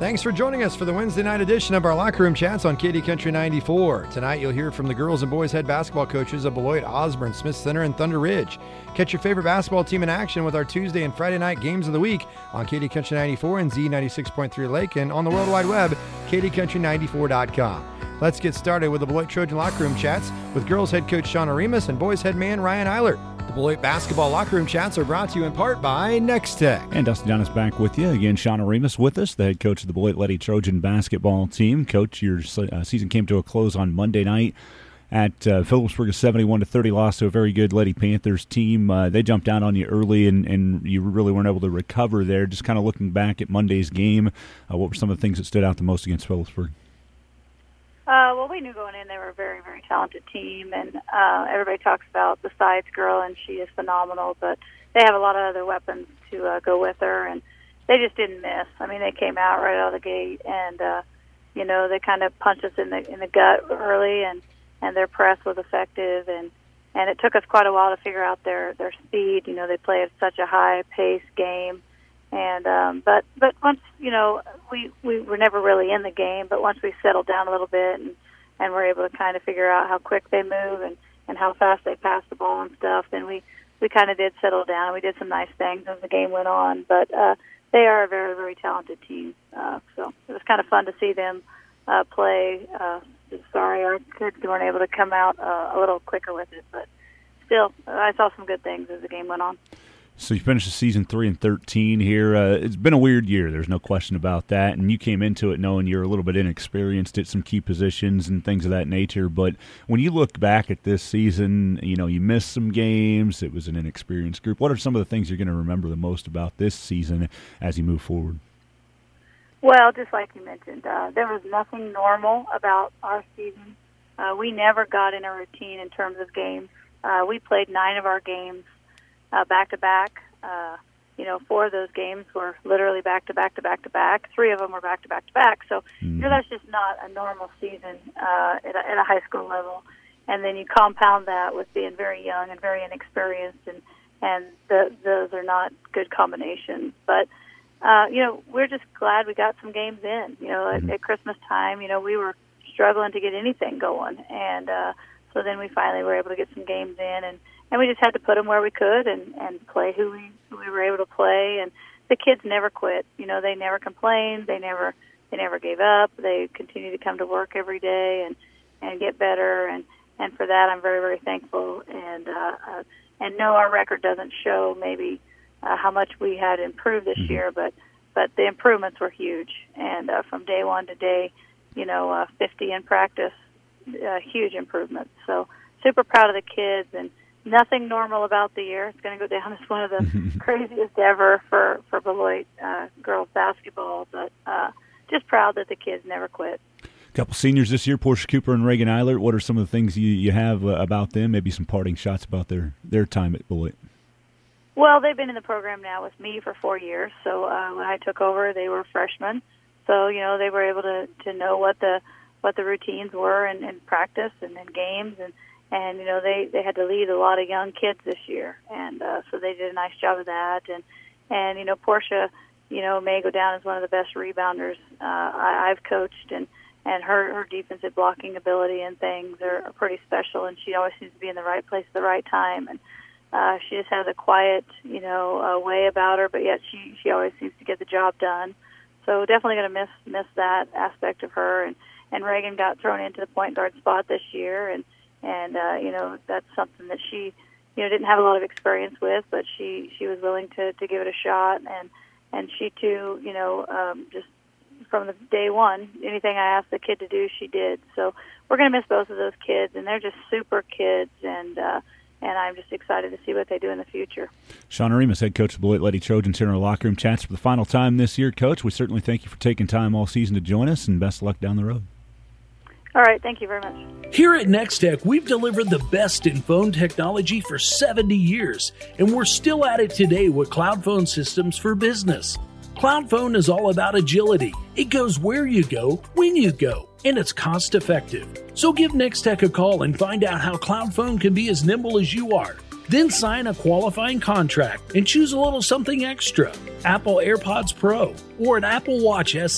Thanks for joining us for the Wednesday night edition of our Locker Room Chats on KD Country 94. Tonight you'll hear from the girls and boys head basketball coaches of Beloit, Osborne, Smith Center, and Thunder Ridge. Catch your favorite basketball team in action with our Tuesday and Friday night games of the week on KD Country 94 and Z96.3 Lake and on the World Wide Web, kdcountry94.com. Let's get started with the Beloit Trojan Locker Room Chats with girls head coach Shauna Remus and boys head man Ryan Eilert. The Beloit Basketball Locker Room Chats are brought to you in part by Next Tech. And Dustin Jonas back with you. Again, Shauna Remus with us, the head coach of the Beloit Lady Trojan basketball team. Coach, your season came to a close on Monday night at Phillipsburg, a 71-30 loss to a very good Lady Panthers team. They jumped out on you early, and you really weren't able to recover there. Just kind of looking back at Monday's game, what were some of the things that stood out the most against Phillipsburg? Well, we knew going in they were a very, very talented team, and everybody talks about the Sides girl, and she is phenomenal, but they have a lot of other weapons to go with her, and they just didn't miss. I mean, they came out right out of the gate, and, they kind of punched us in the gut early, and their press was effective, and it took us quite a while to figure out their speed. They play at such a high-paced game. And but once we were never really in the game, but once we settled down a little bit and were able to kind of figure out how quick they move and how fast they pass the ball and stuff, then we kind of did settle down. We did some nice things as the game went on, but they are a very, very talented team. So it was kind of fun to see them play. Sorry our kids weren't able to come out a little quicker with it, but still I saw some good things as the game went on. So you finished the season 3-13 here. It's been a weird year. There's no question about that. And you came into it knowing you're a little bit inexperienced at some key positions and things of that nature. But when you look back at this season, you missed some games. It was an inexperienced group. What are some of the things you're going to remember the most about this season as you move forward? Well, just like you mentioned, there was nothing normal about our season. We never got in a routine in terms of games. We played 9 of our games back-to-back. 4 of those games were literally back-to-back-to-back-to-back. 3 of them were back-to-back-to-back. So, that's just not a normal season at a high school level. And then you compound that with being very young and very inexperienced, and those are not good combinations. But, we're just glad we got some games in. At Christmas time, we were struggling to get anything going. And so then we finally were able to get some games in, and we just had to put them where we could and play who we were able to play. And the kids never quit. They never complained. They never gave up. They continued to come to work every day and get better. And for that, I'm very, very thankful. And no, our record doesn't show maybe how much we had improved this year, but the improvements were huge. And from day one to day, 50 in practice, huge improvements. So super proud of the kids, and nothing normal about the year. It's going to go down as one of the craziest ever for Beloit girls basketball, but just proud that the kids never quit. A couple seniors this year, Portia Cooper and Reagan Eilert. What are some of the things you have about them? Maybe some parting shots about their time at Beloit. Well, they've been in the program now with me for 4 years. So when I took over, they were freshmen. So they were able to know what the routines were in practice and in games, and they had to lead a lot of young kids this year, and so they did a nice job of that. And Portia, may go down as one of the best rebounders I've coached, and her defensive blocking ability and things are pretty special, and she always seems to be in the right place at the right time. And she just has a quiet, way about her, but yet she always seems to get the job done. So definitely going to miss that aspect of her. And Reagan got thrown into the point guard spot this year, and that's something that she didn't have a lot of experience with, but she was willing to give it a shot, and she too just from the day one, anything I asked the kid to do, she did. So we're going to miss both of those kids, and they're just super kids, and I'm just excited to see what they do in the future. Shauna Remus, head coach of the Beloit Lady Trojans here in our locker room chats for the final time this year. Coach, we certainly thank you for taking time all season to join us, and best of luck down the road. All right, thank you very much. Here at Next Tech, we've delivered the best in phone technology for 70 years, and we're still at it today with cloud phone systems for business. Cloud phone is all about agility. It goes where you go, when you go, and it's cost effective. So give Next Tech a call and find out how cloud phone can be as nimble as you are. Then sign a qualifying contract and choose a little something extra. Apple AirPods Pro or an Apple Watch SE.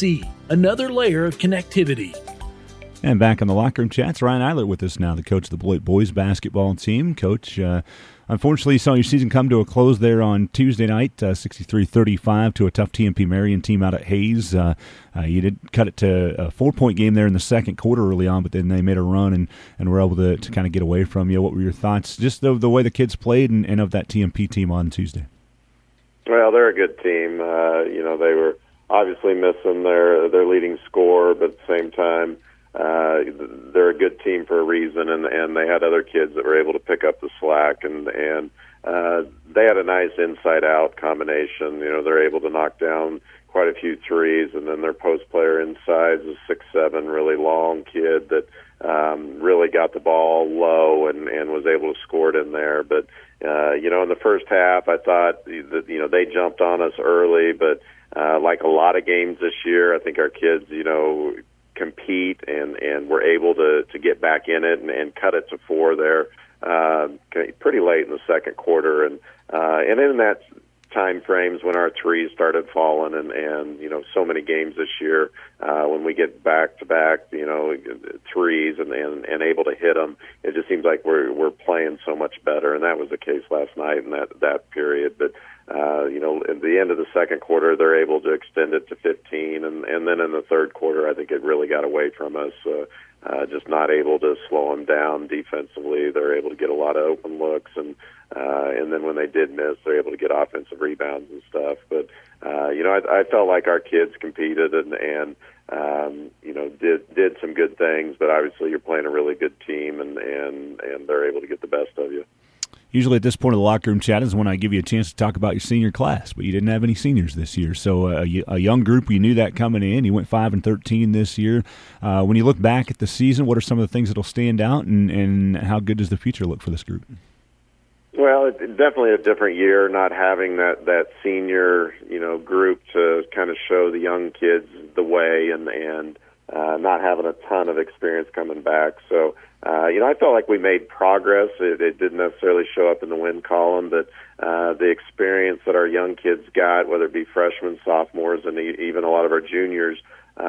another layer of connectivity. And back on the locker room chats, Ryan Eilert with us now, the coach of the Beloit boys basketball team. Coach, unfortunately, you saw your season come to a close there on Tuesday night, 63-35 to a tough TMP Marion team out at Hayes. You did cut it to a 4-point game there in the second quarter early on, but then they made a run and were able to kind of get away from you. What were your thoughts, just the way the kids played and of that TMP team on Tuesday? Well, they're a good team. They were obviously missing their leading scorer, but at the same time, they're a good team for a reason, and they had other kids that were able to pick up the slack, and they had a nice inside-out combination. They're able to knock down quite a few threes, and then their post player inside is a 6'7", really long kid that really got the ball low and was able to score it in there. But in the first half, I thought that they jumped on us early, but like a lot of games this year, I think our kids compete and were able to get back in it and cut it to 4 there pretty late in the second quarter, and in that time frames when our threes started falling, and so many games this year when we get back to back threes and able to hit them, it just seems like we're playing so much better, and that was the case last night in that period. But at the end of the second quarter, they're able to extend it to 15, and then in the third quarter, I think it really got away from us. Just not able to slow them down defensively. They're able to get a lot of open looks, and then when they did miss, they're able to get offensive rebounds and stuff. But I felt like our kids competed and did some good things. But obviously, you're playing a really good team, and they're able to get the best of you. Usually at this point of the locker room chat is when I give you a chance to talk about your senior class, but you didn't have any seniors this year. So a young group, you knew that coming in. You went 5-13 this year. When you look back at the season, what are some of the things that will stand out, and how good does the future look for this group? Well, it's definitely a different year, not having that senior group to kind of show the young kids the way, and not having a ton of experience coming back. So, I felt like we made progress. It didn't necessarily show up in the win column, but the experience that our young kids got, whether it be freshmen, sophomores, and even a lot of our juniors,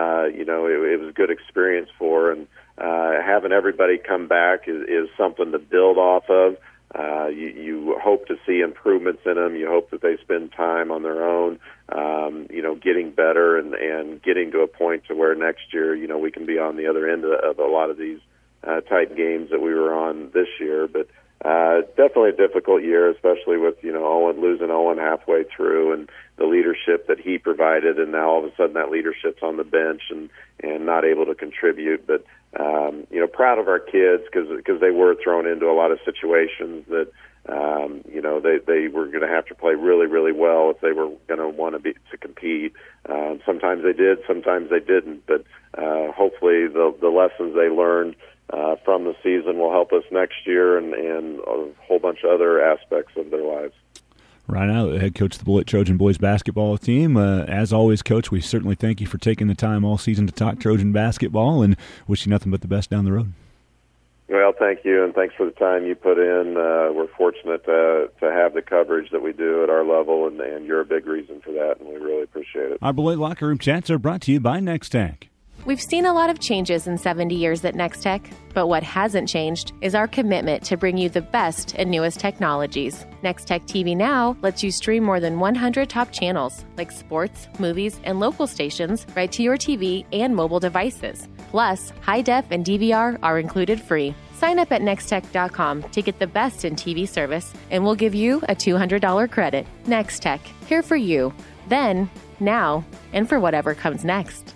it was a good experience for. And having everybody come back is something to build off of. You hope to see improvements in them. You hope that they spend time on their own, getting better and getting to a point to where next year, we can be on the other end of a lot of these type games that we were on this year. But definitely a difficult year, especially with losing Owen halfway through, and the leadership that he provided, and now all of a sudden that leadership's on the bench and not able to contribute. But proud of our kids because they were thrown into a lot of situations that they were going to have to play really, really well if they were going to want to compete. Sometimes they did, sometimes they didn't. But hopefully the lessons they learned from the season will help us next year and a whole bunch of other aspects of their lives. Ryan Eilert, the head coach of the Beloit Trojan boys basketball team. As always, Coach, we certainly thank you for taking the time all season to talk Trojan basketball, and wish you nothing but the best down the road. Well, thank you, and thanks for the time you put in. We're fortunate to have the coverage that we do at our level, and you're a big reason for that, and we really appreciate it. Our Beloit Locker Room Chats are brought to you by Nextech. We've seen a lot of changes in 70 years at Nextech, but what hasn't changed is our commitment to bring you the best and newest technologies. Nextech TV Now lets you stream more than 100 top channels, like sports, movies, and local stations, right to your TV and mobile devices. Plus, high def and DVR are included free. Sign up at nextech.com to get the best in TV service, and we'll give you a $200 credit. Nextech, here for you, then, now, and for whatever comes next.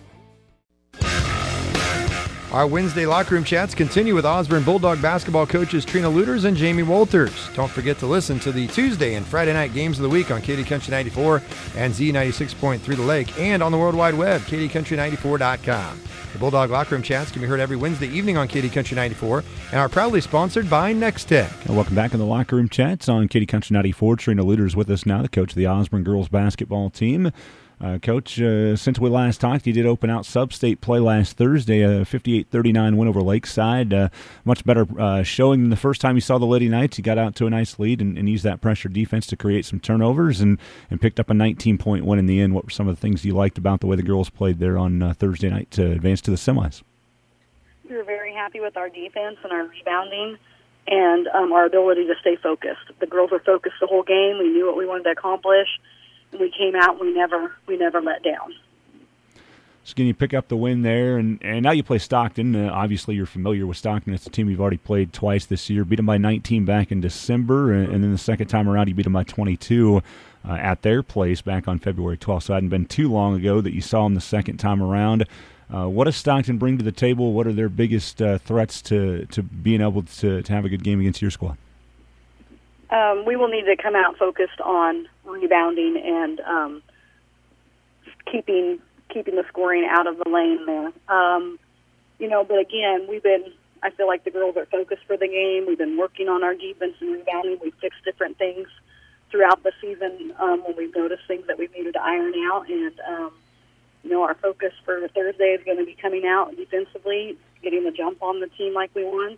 Our Wednesday locker room chats continue with Osborne Bulldog basketball coaches Trina Luters and Jamie Walters. Don't forget to listen to the Tuesday and Friday night games of the week on KD Country 94 and Z96.3 The Lake, and on the World Wide Web, KDCountry94.com. The Bulldog locker room chats can be heard every Wednesday evening on KD Country 94 and are proudly sponsored by Nextech. Welcome back in the locker room chats on KD Country 94. Trina Luters with us now, the coach of the Osborne girls basketball team. Coach, since we last talked, you did open out sub-state play last Thursday, a 58-39 win over Lakeside. Much better showing than the first time you saw the Lady Knights. You got out to a nice lead and used that pressure defense to create some turnovers and picked up a 19-point win in the end. What were some of the things you liked about the way the girls played there on Thursday night to advance to the semis? We were very happy with our defense and our rebounding and our ability to stay focused. The girls were focused the whole game. We knew what we wanted to accomplish. We came out. We never let down. So can you pick up the win there? And now you play Stockton. Obviously, you're familiar with Stockton. It's a team you've already played twice this year. Beat them by 19 back in December, and then the second time around, you beat them by 22 at their place back on February 12th. So it hadn't been too long ago that you saw them the second time around. What does Stockton bring to the table? What are their biggest threats to being able to have a good game against your squad? We will need to come out focused on rebounding and keeping the scoring out of the lane there. But again, I feel like the girls are focused for the game. We've been working on our defense and rebounding. We've fixed different things throughout the season when we've noticed things that we needed to iron out. And, our focus for Thursday is going to be coming out defensively, getting the jump on the team like we want.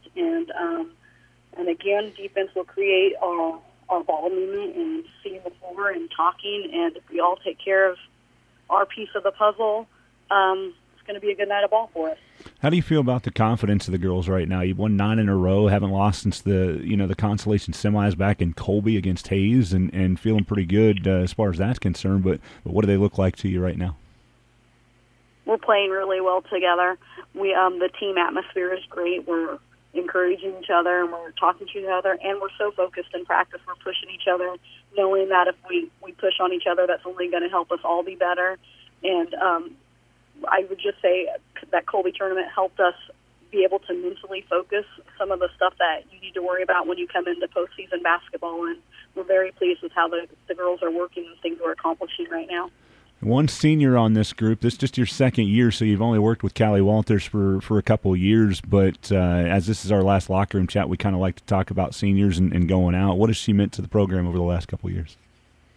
And again, defense will create our ball movement and seeing the floor and talking. And if we all take care of our piece of the puzzle, it's going to be a good night of ball for us. How do you feel about the confidence of the girls right now? You've won 9 in a row, haven't lost since the consolation semis back in Colby against Hayes, and feeling pretty good as far as that's concerned. But what do they look like to you right now? We're playing really well together. The team atmosphere is great. We're encouraging each other, and we're talking to each other, and we're so focused in practice. We're pushing each other, knowing that if we push on each other, that's only going to help us all be better. And I would just say that Colby tournament helped us be able to mentally focus some of the stuff that you need to worry about when you come into postseason basketball, and we're very pleased with how the girls are working and things we're accomplishing right now. One senior on this group. This is just your second year, so you've only worked with Callie Walters for a couple of years. But as this is our last locker room chat, we kind of like to talk about seniors and going out. What has she meant to the program over the last couple of years?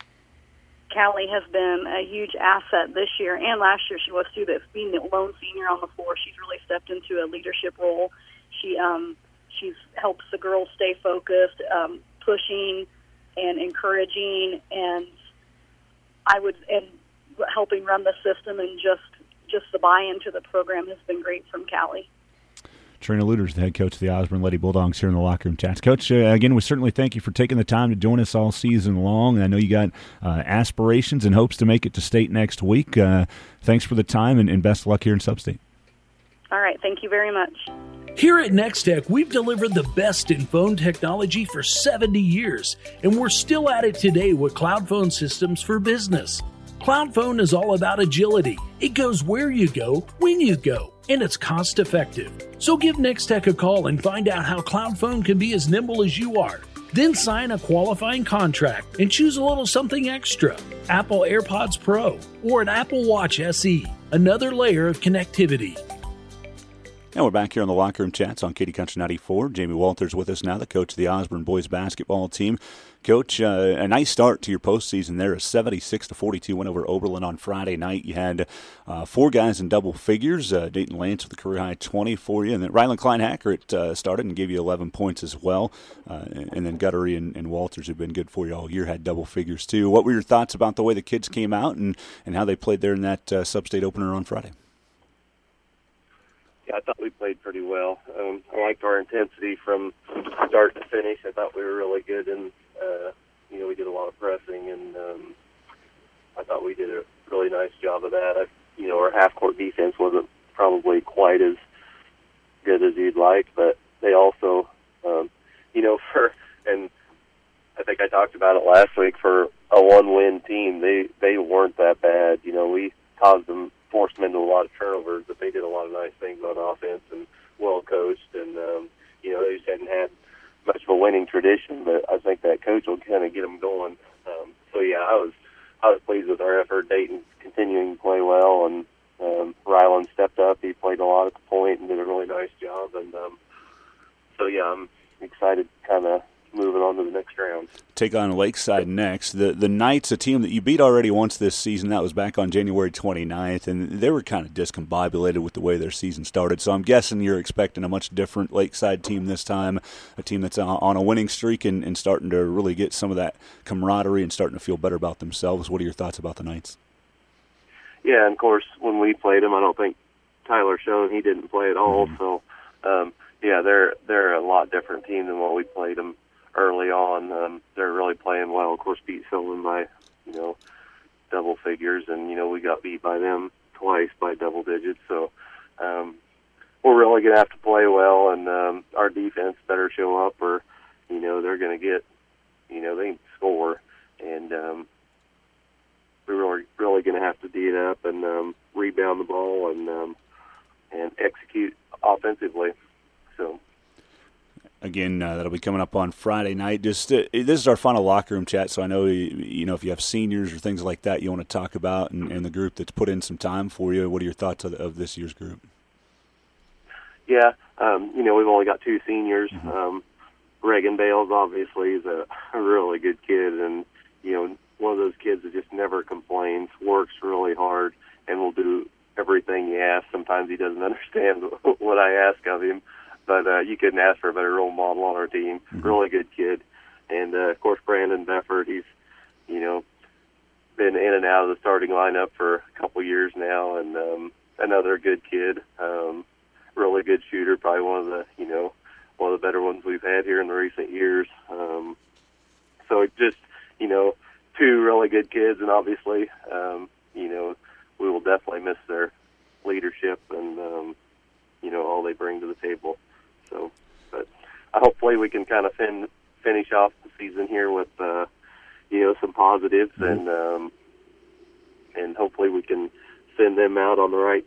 Callie has been a huge asset this year, and last year she was too. That's being the lone senior on the floor, she's really stepped into a leadership role. She's helps the girls stay focused, pushing and encouraging, and helping run the system, and just the buy-in to the program has been great from Callie. Trina Lueders, the head coach of the Osborne Lady Bulldogs, here in the locker room chats. Coach, again, we certainly thank you for taking the time to join us all season long. I know you got aspirations and hopes to make it to state next week. Thanks for the time, and best of luck here in Sub-State. All right, thank you very much. Here at NextTech, we've delivered the best in phone technology for 70 years, and we're still at it today with cloud phone systems for business. Cloud phone is all about agility. It goes where you go, when you go, and it's cost effective. So give NextTech a call and find out how cloud phone can be as nimble as you are. Then sign a qualifying contract and choose a little something extra. Apple AirPods Pro or an Apple Watch SE. Another layer of connectivity. And we're back here on the Locker Room Chats on Katy Country 94. Jamie Walters with us now, the coach of the Osborne boys basketball team. Coach, a nice start to your postseason there, a 76-42 win over Oberlin on Friday night. You had 4 guys in double figures. Dayton Lance with a career-high 20 for you. And then Ryland Klein-Hackert started and gave you 11 points as well. And then Guttery and Walters, who've been good for you all year, had double figures too. What were your thoughts about the way the kids came out and how they played there in that sub-state opener on Friday? Yeah, I thought we played pretty well. I liked our intensity from start to finish. I thought we were really good, and we did a lot of pressing, and I thought we did a really nice job of that. Our half-court defense wasn't probably quite as good as you'd like, but they also, and I think I talked about it last week, for a one-win team, they weren't that bad. We forced them into a lot of turnovers, but they did a lot of nice things on offense and well coached, and they just hadn't had much of a winning tradition, but I think that coach will kind of get them going. I was pleased with our effort. Dayton continuing to play well, and Ryland stepped up. He played a lot at the point and did a really nice job, and I'm excited kind of moving on to the next round. take on Lakeside next. The Knights, a team that you beat already once this season, that was back on January 29th, and they were kind of discombobulated with the way their season started. So I'm guessing you're expecting a much different Lakeside team this time, a team that's on a winning streak and starting to really get some of that camaraderie and starting to feel better about themselves. What are your thoughts about the Knights? Yeah, and of course, when we played them, I don't think Tyler showed he didn't play at all. Mm-hmm. So, yeah, they're a lot different team than what we played them early on. They're really playing well. Of course, beat Sylvan by, double figures, and, we got beat by them twice by double digits. So, we're really going to have to play well, and our defense better show up, or, they're going to get, they can score, and we're really going to have to D it up and rebound the ball and execute offensively. So, again, that'll be coming up on Friday night. Just this is our final locker room chat, so I know if you have seniors or things like that you want to talk about, and the group that's put in some time for you. What are your thoughts of this year's group? Yeah, we've only got 2 seniors. Mm-hmm. Reagan Bales obviously is a really good kid, and one of those kids that just never complains, works really hard, and will do everything you ask. Sometimes he doesn't understand what I ask of him, but you couldn't ask for a better role model on our team. Mm-hmm. Really good kid. And, of course, Brandon Beffert, he's, been in and out of the starting lineup for a couple years now, and another good kid, really good shooter, probably one of the better ones we've had here in the recent years. So just, 2 really good kids, and obviously, we will definitely miss their leadership and, all they bring to the table. So, but hopefully we can kind of finish off the season here with, some positives, mm-hmm. and hopefully we can send them out on the right,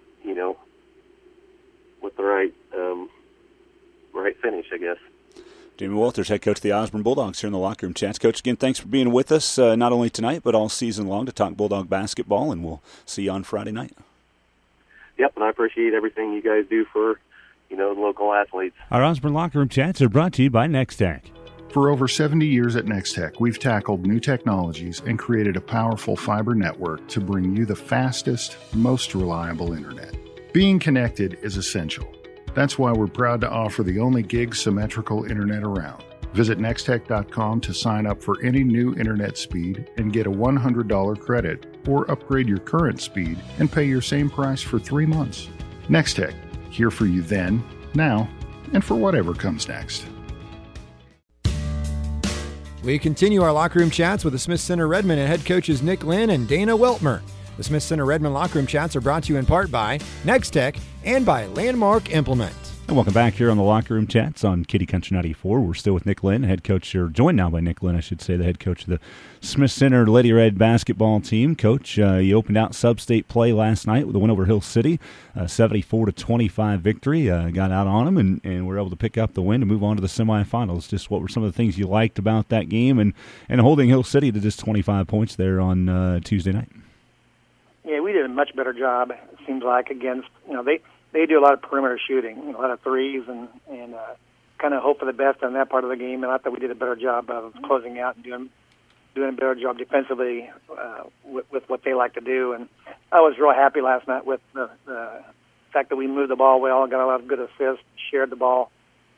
with the right finish, I guess. Jamie Walters, head coach of the Osborne Bulldogs, here in the locker room chats. Coach, again, thanks for being with us, not only tonight, but all season long to talk Bulldog basketball, and we'll see you on Friday night. Yep, and I appreciate everything you guys do for, the local athletes. Our Osborne locker room chats are brought to you by Nextech. For over 70 years at Nextech, we've tackled new technologies and created a powerful fiber network to bring you the fastest, most reliable internet. Being connected is essential. That's why we're proud to offer the only gig symmetrical internet around. Visit Nextech.com to sign up for any new internet speed and get a $100 credit, or upgrade your current speed and pay your same price for 3 months. Nextech, here for you then, now, and for whatever comes next. We continue our locker room chats with the Smith Center Redmond and head coaches Nick Lynn and Dana Weltmer. The Smith Center Redmond locker room chats are brought to you in part by Nextech and by Landmark Implement. And welcome back here on the locker room chats on Kitty Country 94. We're still with Nick Lynn, head coach, or joined now by Nick Lynn, I should say, the head coach of the Smith Center Lady Red basketball team. Coach, you opened out sub-state play last night with a win over Hill City, 74-25 victory. Got out on them and were able to pick up the win to move on to the semifinals. Just what were some of the things you liked about that game and holding Hill City to just 25 points there on Tuesday night? Yeah, we did a much better job, it seems like, against, they do a lot of perimeter shooting, a lot of threes, and kind of hope for the best on that part of the game. And I thought we did a better job of closing out and doing a better job defensively with what they like to do. And I was real happy last night with the fact that we moved the ball well, got a lot of good assists, shared the ball.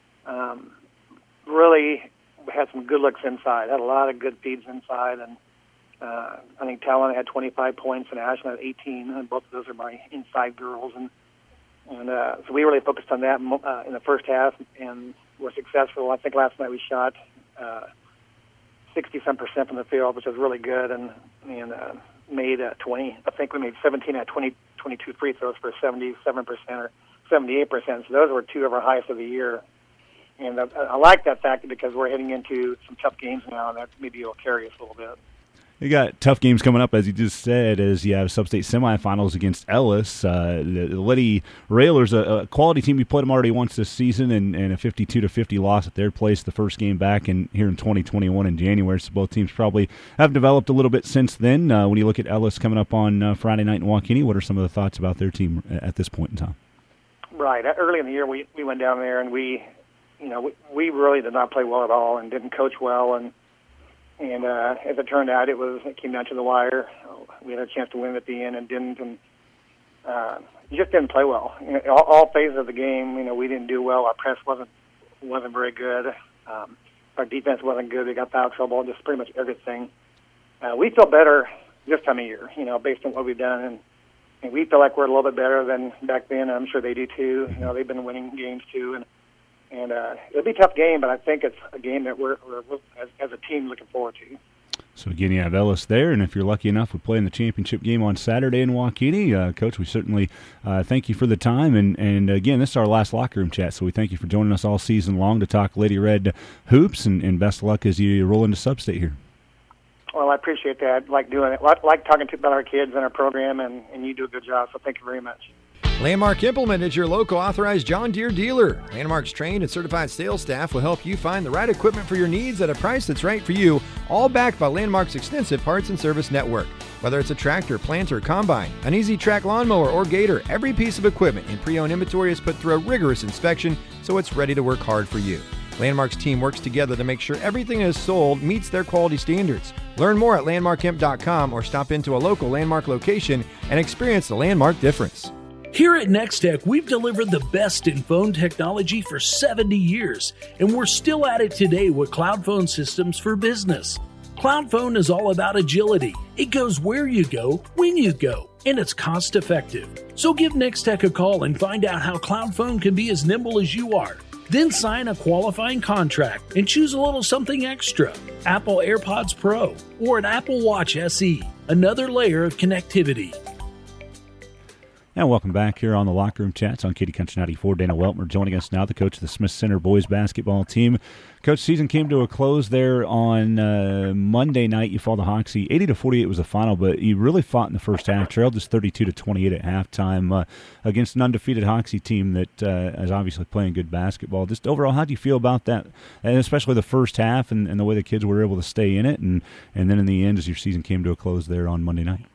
Really had some good looks inside, had a lot of good feeds inside, and I think Talon had 25 points and Ashland had 18, and both of those are my inside girls. And so we really focused on that in the first half and were successful. I think last night we shot 60-some% from the field, which was really good, and made 20. I think we made 17 at 22 free throws for 77% or 78%. So those were 2 of our highest of the year. And I like that fact because we're heading into some tough games now, and that maybe will carry us a little bit. You got tough games coming up, as you just said, as you have sub-state semifinals against Ellis. The Lady Railers, a quality team. You played them already once this season, and a 52-50 loss at their place the first game back here in 2021 in January. So both teams probably have developed a little bit since then. When you look at Ellis coming up on Friday night in Waukene, what are some of the thoughts about their team at this point in time? Right. Early in the year, we went down there, and we really did not play well at all and didn't coach well, and And as it turned out, it came down to the wire. We had a chance to win at the end and didn't, and just didn't play well. You know, all phases of the game, you know, we didn't do well. Our press wasn't very good. Our defense wasn't good. We got foul trouble, just pretty much everything. We feel better this time of year, you know, based on what we've done, and we feel like we're a little bit better than back then. I'm sure they do too. You know, they've been winning games too, and it'll be a tough game, but I think it's a game that we're as a team looking forward to. So again, you have Ellis there, and if you're lucky enough to play in the championship game on Saturday in Waukene, Coach, we certainly thank you for the time. And again, this is our last locker room chat, so we thank you for joining us all season long to talk Lady Red hoops, and best of luck as you roll into Sub-State here. Well, I appreciate that. I like doing it. I like talking about our kids and our program, and you do a good job, so thank you very much. Landmark Implement is your local authorized John Deere dealer. Landmark's trained and certified sales staff will help you find the right equipment for your needs at a price that's right for you, all backed by Landmark's extensive parts and service network. Whether it's a tractor, planter, combine, an easy track lawnmower, or gator, every piece of equipment in pre-owned inventory is put through a rigorous inspection so it's ready to work hard for you. Landmark's team works together to make sure everything is sold meets their quality standards. Learn more at landmarkimp.com or stop into a local Landmark location and experience the Landmark difference. Here at Nextech, we've delivered the best in phone technology for 70 years, and we're still at it today with cloud phone systems for business. Cloud phone is all about agility. It goes where you go, when you go, and it's cost effective. So give Nextech a call and find out how cloud phone can be as nimble as you are. Then sign a qualifying contract and choose a little something extra. Apple AirPods Pro or an Apple Watch SE, another layer of connectivity. And welcome back here on the Locker Room Chats on Katy Country 94. Dana Weltmer joining us now, the coach of the Smith Center boys basketball team. Coach, season came to a close there on Monday night. You fought the Hoxie. 80-48 was the final, but you really fought in the first half. Trailed just 32-28 at halftime against an undefeated Hoxie team that is obviously playing good basketball. Just overall, how do you feel about that, and especially the first half and the way the kids were able to stay in it, and then in the end as your season came to a close there on Monday night?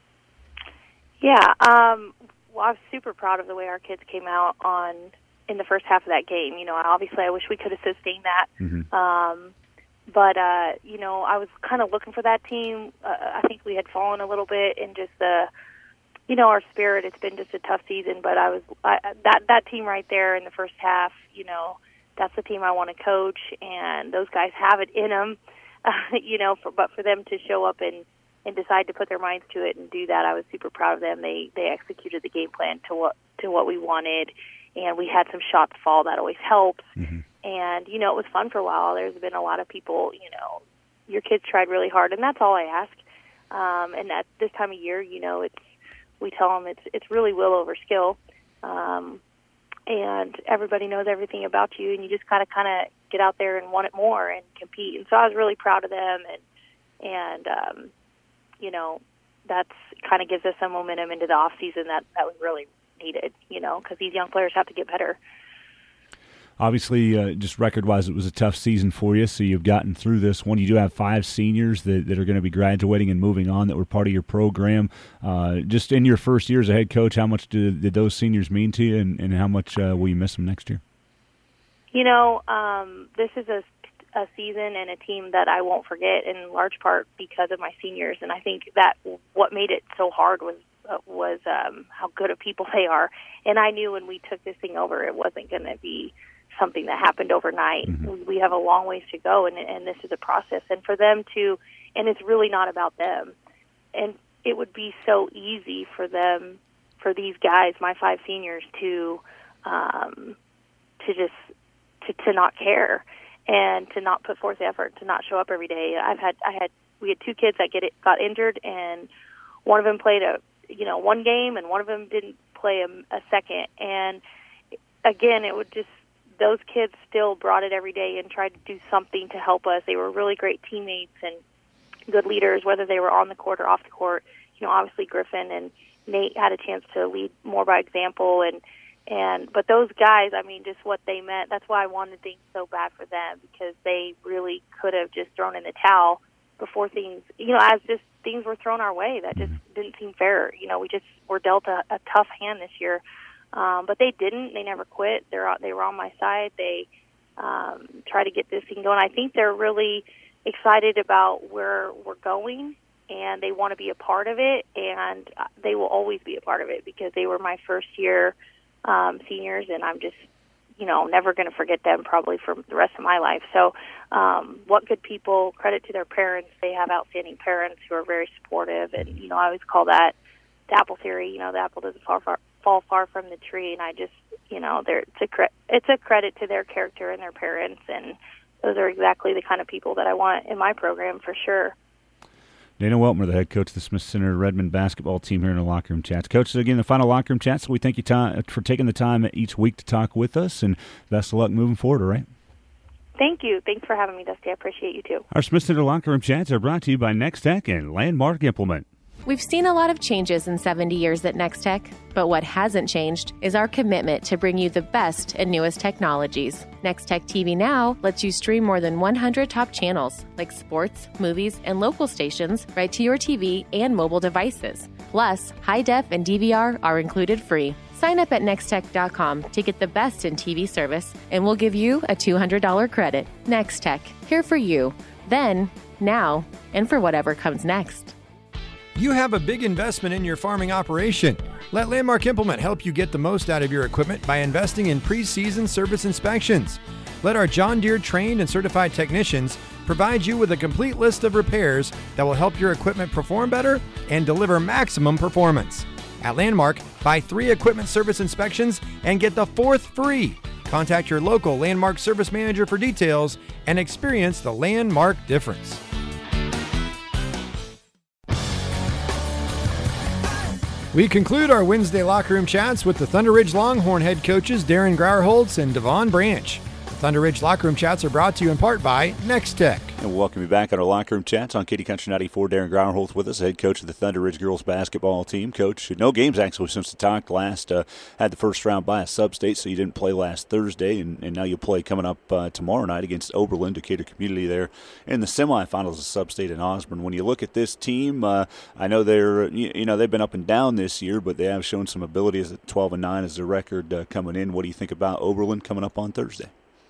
Yeah, well, I was super proud of the way our kids came out in the first half of that game. You know, obviously I wish we could have sustained that. Mm-hmm. But you know, I was kind of looking for that team. I think we had fallen a little bit in just our spirit. It's been just a tough season, but that team right there in the first half, you know, that's the team I want to coach, and those guys have it in them, you know, but for them to show up and decide to put their minds to it and do that, I was super proud of them. They executed the game plan to what we wanted, and we had some shots fall. That always helps. Mm-hmm. And, you know, it was fun for a while. There's been a lot of people, you know, your kids tried really hard, and that's all I ask. And at this time of year, you know, we tell them it's really will over skill. And everybody knows everything about you, and you just kind of get out there and want it more and compete. And so I was really proud of them, and you know, that's kind of gives us some momentum into the off season that we really needed, you know, because these young players have to get better. Obviously, just record-wise, it was a tough season for you, so you've gotten through this one. You do have 5 seniors that are going to be graduating and moving on that were part of your program. Just in your first year as a head coach, how much did those seniors mean to you, and how much will you miss them next year? You know, this is a season and a team that I won't forget, in large part because of my seniors. And I think that what made it so hard was how good of people they are. And I knew when we took this thing over, it wasn't going to be something that happened overnight. Mm-hmm. We have a long ways to go, and this is a process. And for them to, and it's really not about them. And it would be so easy for them, for these guys, my 5 seniors, to not care and to not put forth the effort, to not show up every day. We had 2 kids that got injured, and one of them played one game, and one of them didn't play a second. And again, it would just, those kids still brought it every day and tried to do something to help us. They were really great teammates and good leaders, whether they were on the court or off the court. You know, obviously Griffin and Nate had a chance to lead more by example, but those guys, I mean, just what they meant, that's why I wanted things so bad for them, because they really could have just thrown in the towel before things, you know, as just things were thrown our way. That just didn't seem fair. You know, we just were dealt a tough hand this year. But they didn't. They never quit. They were on my side. They tried to get this thing going. I think they're really excited about where we're going, and they want to be a part of it, and they will always be a part of it because they were my first-year seniors, and I'm just, never going to forget them probably for the rest of my life. So what good people, credit to their parents. They have outstanding parents who are very supportive, and, I always call that the apple theory. The apple doesn't fall far from the tree, and I just, it's a credit to their character and their parents, and those are exactly the kind of people that I want in my program for sure. Dana Weltmer, the head coach of the Smith Center Redmond basketball team here in the Locker Room Chats. Coach, again, the final Locker Room Chats, so we thank you for taking the time each week to talk with us, and best of luck moving forward, all right? Thank you. Thanks for having me, Dusty. I appreciate you, too. Our Smith Center Locker Room Chats are brought to you by Next Tech and Landmark Implement. We've seen a lot of changes in 70 years at Next Tech, but what hasn't changed is our commitment to bring you the best and newest technologies. Next Tech TV Now lets you stream more than 100 top channels, like sports, movies, and local stations, right to your TV and mobile devices. Plus, high def and DVR are included free. Sign up at nexttech.com to get the best in TV service, and we'll give you a $200 credit. Next Tech, here for you, then, now, and for whatever comes next. You have a big investment in your farming operation. Let Landmark Implement help you get the most out of your equipment by investing in pre-season service inspections. Let our John Deere trained and certified technicians provide you with a complete list of repairs that will help your equipment perform better and deliver maximum performance. At Landmark, buy 3 equipment service inspections and get the 4th free. Contact your local Landmark service manager for details and experience the Landmark difference. We conclude our Wednesday Locker Room Chats with the Thunder Ridge Longhorn head coaches Darren Grauerholtz and Devon Branch. The Thunder Ridge Locker Room Chats are brought to you in part by Next Tech. And we'll welcome you back on our Locker Room Chats on Katy Country 94. Darren Grauerholtz with us, head coach of the Thunder Ridge girls basketball team. Coach, no games actually since the talk last. Had the first round by a sub-state, so you didn't play last Thursday, and now you'll play coming up tomorrow night against Oberlin, Decatur Community there in the semifinals of sub-state in Osborne. When you look at this team, I know they've been up and down this year, but they have shown some ability as 12-9 as their record coming in. What do you think about Oberlin coming up on Thursday?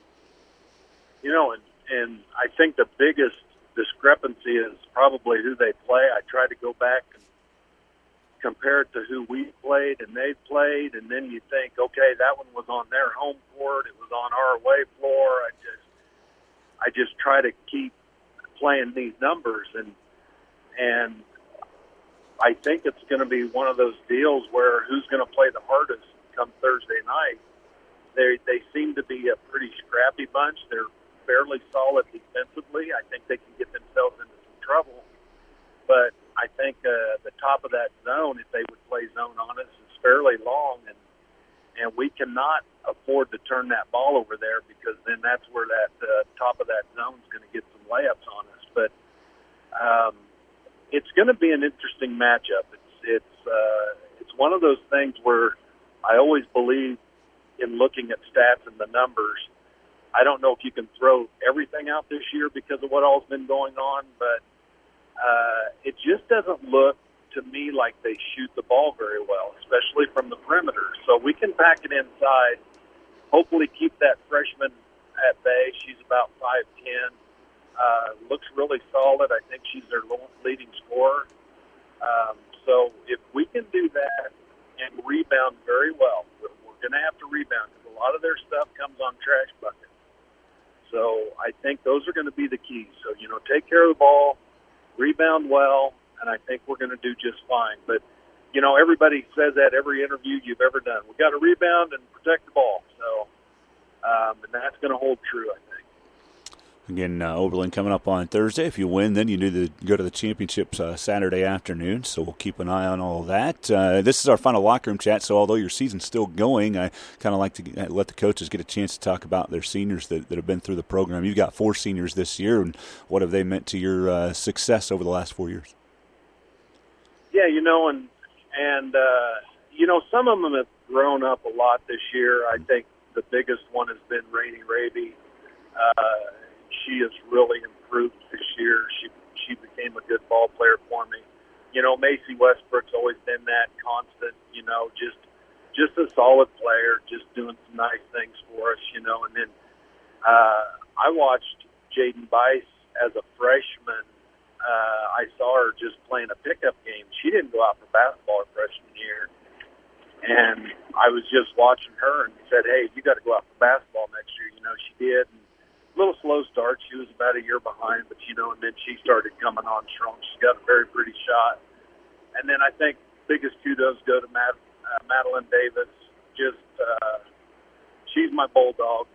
And I think the biggest discrepancy is probably who they play. I try to go back and compare it to who we played and they played, and then you think, okay, that one was on their home court, it was on our away floor. I just try to keep playing these numbers, and I think it's going to be one of those deals where who's going to play the hardest come Thursday night. They seem to be a pretty scrappy bunch. They're fairly solid defensively. I think they can get themselves into some trouble. But I think the top of that zone, if they would play zone on us, is fairly long, and we cannot afford to turn that ball over there because then that's where that top of that zone is going to get some layups on us. But it's going to be an interesting matchup. It's one of those things where I always believe in looking at stats and the numbers. I don't know if you can throw everything out this year because of what all's been going on, but it just doesn't look to me like they shoot the ball very well, especially from the perimeter. So we can pack it inside, hopefully keep that freshman at bay. She's about 5'10", looks really solid. I think she's their leading scorer. So if we can do that and rebound very well, we're going to have to rebound because a lot of their stuff comes on trash buckets. So I think those are going to be the keys. So, take care of the ball, rebound well, and I think we're going to do just fine. But, everybody says that every interview you've ever done. We've got to rebound and protect the ball. So, and that's going to hold true, I think. Again, Oberlin coming up on Thursday. If you win, then you need to go to the championships Saturday afternoon, so we'll keep an eye on all of that. This is our final locker room chat, so although your season's still going, I kind of like to let the coaches get a chance to talk about their seniors that have been through the program. You've got 4 seniors this year, and what have they meant to your success over the last 4 years? Yeah, some of them have grown up a lot this year. I think the biggest one has been Rainey Raby. She has really improved this year. She became a good ball player for me. Macy Westbrook's always been that constant, just a solid player, just doing some nice things for us, and then I watched Jaden Bice as a freshman, I saw her just playing a pickup game. She didn't go out for basketball her freshman year. And I was just watching her and said, hey, you got to go out for basketball next year. You know, she did. And a little slow start. She was about a year behind, but, you know, and then she started coming on strong. She's got a very pretty shot. And then I think biggest kudos go to Madeline Davis. Just she's my bulldog.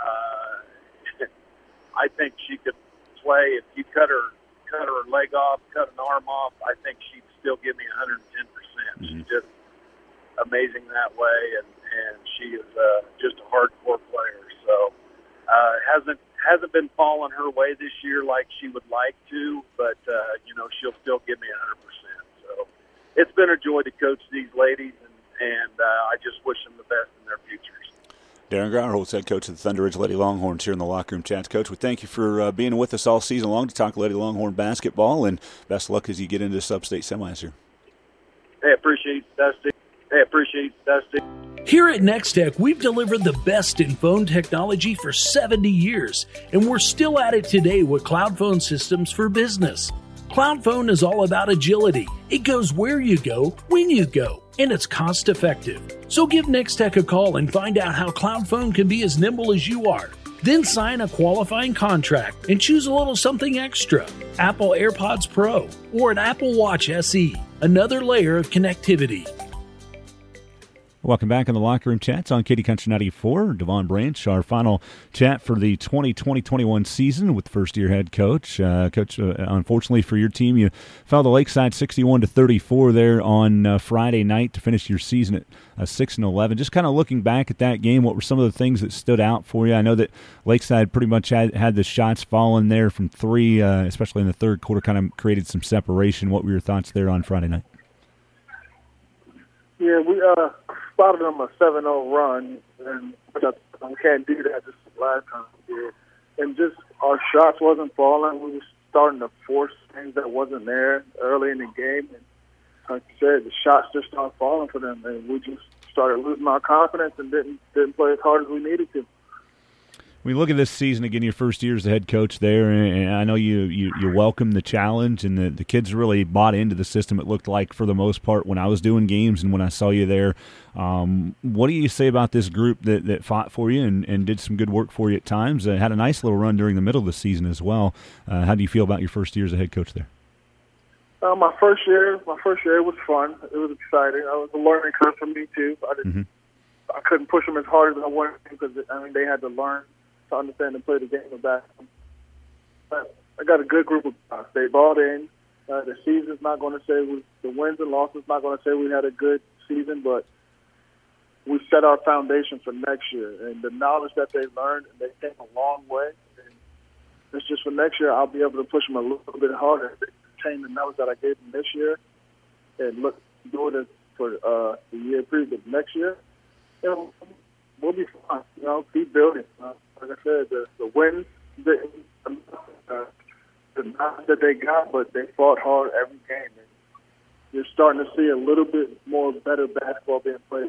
I think she could play. If you cut her leg off, cut an arm off, I think she'd still give me 110%. She's just amazing that way, and she is just a hardcore player. So hasn't been falling her way this year like she would like to, but you know, she'll still give me 100%. So it's been a joy to coach these ladies, and I just wish them the best in their futures. Darren Grauerholtz, head coach of the Thunder Ridge Lady Longhorns here in the Locker Room Chats. Coach, we thank you for being with us all season long to talk Lady Longhorn basketball, and best of luck as you get into this upstate semis here. Hey, appreciate it, Dusty. Here at Nextech, we've delivered the best in phone technology for 70 years, and we're still at it today with cloud phone systems for business. Cloud phone is all about agility. It goes where you go, when you go, and it's cost effective. So give Nextech a call and find out how cloud phone can be as nimble as you are. Then sign a qualifying contract and choose a little something extra. Apple AirPods Pro or an Apple Watch SE. Another layer of connectivity. Welcome back on the Locker Room Chats on Katy Country 94. Devon Branch, our final chat for the 2020-21 season with first-year head coach. Coach, unfortunately for your team, you fell to Lakeside 61-34 there on Friday night to finish your season at 6-11. Just kind of looking back at that game, what were some of the things that stood out for you? I know that Lakeside pretty much had the shots falling there from three, especially in the third quarter, kind of created some separation. What were your thoughts there on Friday night? Yeah, we spotted them a 7-0 run, and we can't do that this last time we did. And just our shots wasn't falling. We were starting to force things that wasn't there early in the game. And like you said, the shots just started falling for them, and we just started losing our confidence and didn't play as hard as we needed to. When you look at this season, again, your first year as the head coach there, and I know you welcome the challenge, and the kids really bought into the system, it looked like, for the most part, when I was doing games and when I saw you there. What do you say about this group that fought for you and did some good work for you at times? Had a nice little run during the middle of the season as well. How do you feel about your first year as a head coach there? My first year was fun. It was exciting. It was a learning curve for me, too. I couldn't push them as hard as I wanted to because, they had to learn to understand and play the game of basketball. But I got a good group of guys. They bought in. The season's not going to say the wins and losses not going to say we had a good season, but we set our foundation for next year. And the knowledge that they learned, and they came a long way. And it's just for next year, I'll be able to push them a little bit harder, retain the knowledge that I gave them this year, and do it for the year previous next year. We'll be fine. Keep building. Like I said, the wins, the knowledge that they got, but they fought hard every game. And you're starting to see a little bit more better basketball being played.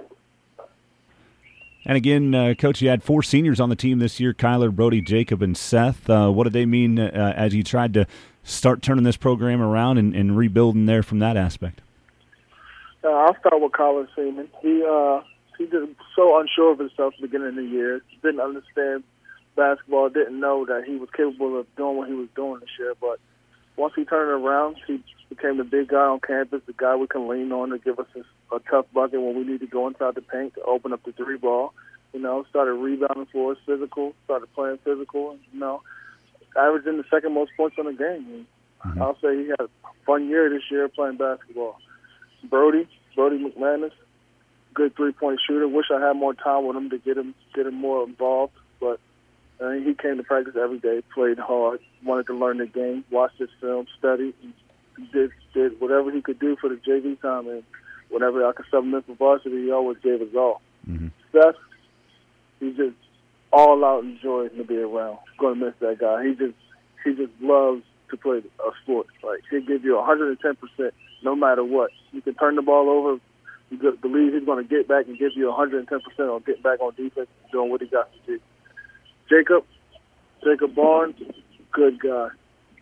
And again, Coach, you had 4 seniors on the team this year, Kyler, Brody, Jacob, and Seth. What did they mean as you tried to start turning this program around and rebuilding there from that aspect? I'll start with Kyler Seaman. He was so unsure of himself at the beginning of the year. He didn't understand basketball, didn't know that he was capable of doing what he was doing this year. But once he turned it around, he became the big guy on campus, the guy we can lean on to give us a tough bucket when we need to go inside the paint to open up the three ball. Started rebounding for us, physical, started playing physical, and, averaging the second most points on the game. And I'll say he had a fun year this year playing basketball. Brody McManus, good three-point shooter. Wish I had more time with him to get him more involved, but he came to practice every day, played hard, wanted to learn the game, watched his film, studied, and did whatever he could do for the JV time. And whenever I could sub him in for varsity, he always gave us all. Seth, he's just all out and joy to be around. Going to miss that guy. He just loves to play a sport. Like, he'll give you 110% no matter what. You can turn the ball over. You just believe he's going to get back and give you 110% on getting back on defense, doing what he got to do. Jacob Barnes, good guy.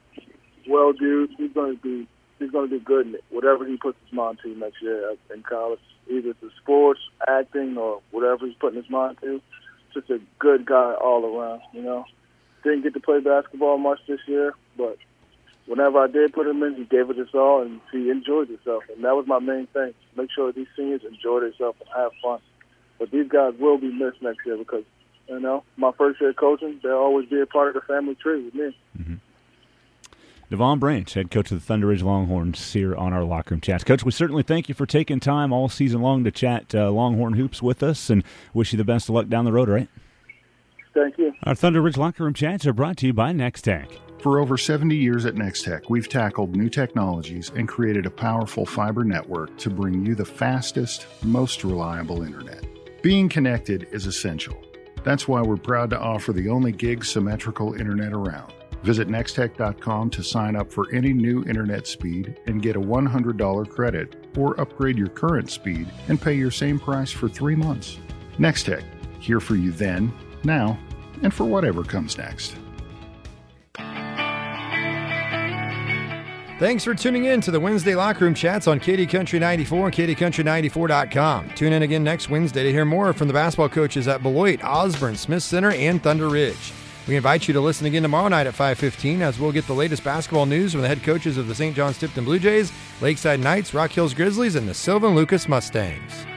well dude. He's going to do good in it, whatever he puts his mind to next year in college. Either it's sports, acting, or whatever he's putting his mind to. Just a good guy all around, you know. Didn't get to play basketball much this year, but whenever I did put him in, he gave it his all, and he enjoyed himself. And that was my main thing, make sure these seniors enjoy themselves and have fun. But these guys will be missed next year because, you know, my first year coaching, they'll always be a part of the family tree with me. Mm-hmm. Devon Branch, head coach of the Thunder Ridge Longhorns, here on our Locker Room Chats. Coach, we certainly thank you for taking time all season long to chat Longhorn hoops with us, and wish you the best of luck down the road, all right? Thank you. Our Thunder Ridge Locker Room Chats are brought to you by Next Tech. For over 70 years at Next Tech, we've tackled new technologies and created a powerful fiber network to bring you the fastest, most reliable internet. Being connected is essential. That's why we're proud to offer the only gig symmetrical internet around. Visit nexttech.com to sign up for any new internet speed and get a $100 credit, or upgrade your current speed and pay your same price for 3 months. Next Tech, here for you then, now, and for whatever comes next. Thanks for tuning in to the Wednesday Locker Room Chats on KD Country 94 and KDCountry94.com. Tune in again next Wednesday to hear more from the basketball coaches at Beloit, Osborne, Smith Center, and Thunder Ridge. We invite you to listen again tomorrow night at 5:15 as we'll get the latest basketball news from the head coaches of the St. John's Tipton Blue Jays, Lakeside Knights, Rock Hills Grizzlies, and the Sylvan Lucas Mustangs.